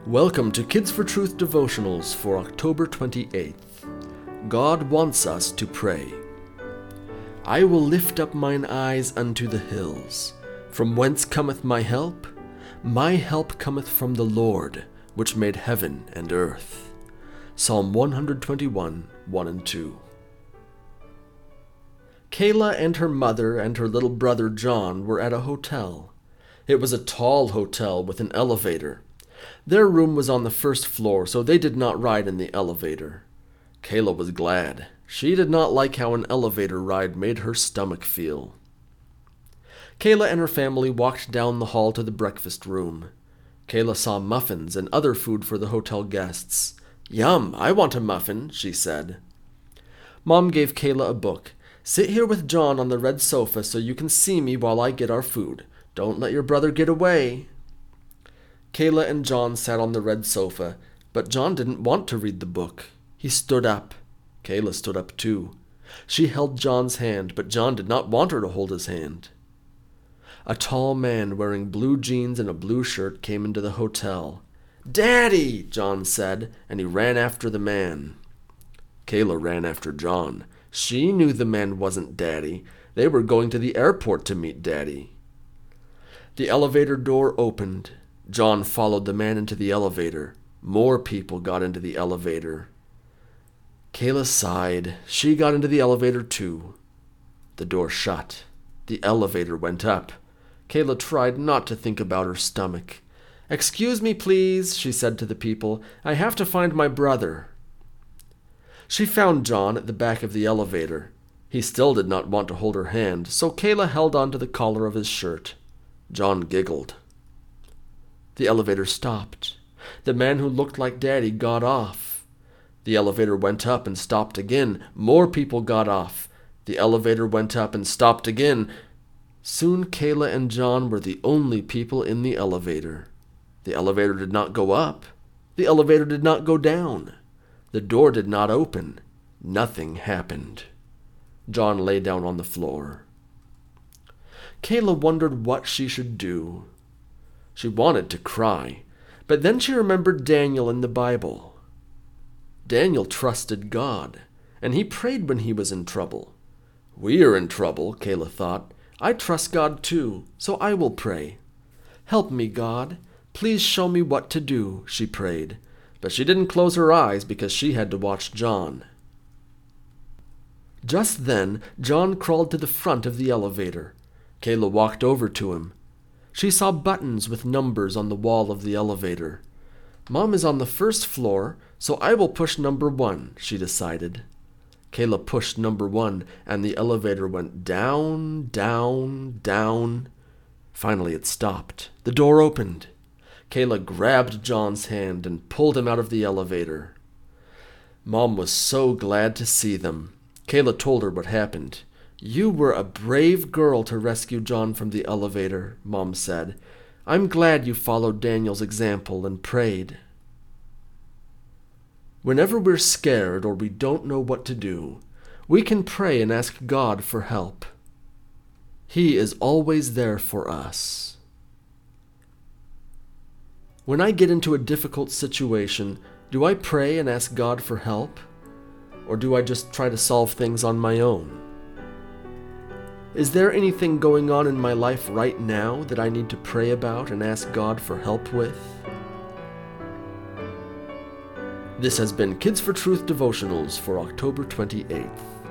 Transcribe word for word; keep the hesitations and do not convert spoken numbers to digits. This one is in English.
Welcome to Kids for Truth devotionals for October twenty-eighth. God wants us to pray. I will lift up mine eyes unto the hills. From whence cometh my help? My help cometh from the Lord, which made heaven and earth. Psalm one twenty-one, one and two. Kayla and her mother and her little brother John were at a hotel. It was a tall hotel with an elevator. Their room was on the first floor, so they did not ride in the elevator. Kayla was glad. She did not like how an elevator ride made her stomach feel. Kayla and her family walked down the hall to the breakfast room. Kayla saw muffins and other food for the hotel guests. "Yum, I want a muffin," she said. Mom gave Kayla a book. "Sit here with John on the red sofa so you can see me while I get our food. Don't let your brother get away." Kayla and John sat on the red sofa, but John didn't want to read the book. He stood up. Kayla stood up too. She held John's hand, but John did not want her to hold his hand. A tall man wearing blue jeans and a blue shirt came into the hotel. "Daddy!" John said, and he ran after the man. Kayla ran after John. She knew the man wasn't Daddy. They were going to the airport to meet Daddy. The elevator door opened. John followed the man into the elevator. More people got into the elevator. Kayla sighed. She got into the elevator too. The door shut. The elevator went up. Kayla tried not to think about her stomach. "Excuse me, please," she said to the people. "I have to find my brother." She found John at the back of the elevator. He still did not want to hold her hand, so Kayla held on to the collar of his shirt. John giggled. The elevator stopped. The man who looked like Daddy got off. The elevator went up and stopped again. More people got off. The elevator went up and stopped again. Soon Kayla and John were the only people in the elevator. The elevator did not go up. The elevator did not go down. The door did not open. Nothing happened. John lay down on the floor. Kayla wondered what she should do. She wanted to cry, but then she remembered Daniel in the Bible. Daniel trusted God, and he prayed when he was in trouble. We are in trouble, Kayla thought. I trust God too, so I will pray. "Help me, God. Please show me what to do," she prayed, but she didn't close her eyes because she had to watch John. Just then, John crawled to the front of the elevator. Kayla walked over to him. She saw buttons with numbers on the wall of the elevator. "Mom is on the first floor, so I will push number one," she decided. Kayla pushed number one, and the elevator went down, down, down. Finally it stopped. The door opened. Kayla grabbed John's hand and pulled him out of the elevator. Mom was so glad to see them. Kayla told her what happened. "You were a brave girl to rescue John from the elevator," Mom said. "I'm glad you followed Daniel's example and prayed." Whenever we're scared or we don't know what to do, we can pray and ask God for help. He is always there for us. When I get into a difficult situation, do I pray and ask God for help? Or do I just try to solve things on my own? Is there anything going on in my life right now that I need to pray about and ask God for help with? This has been Kids for Truth devotionals for October twenty-eighth.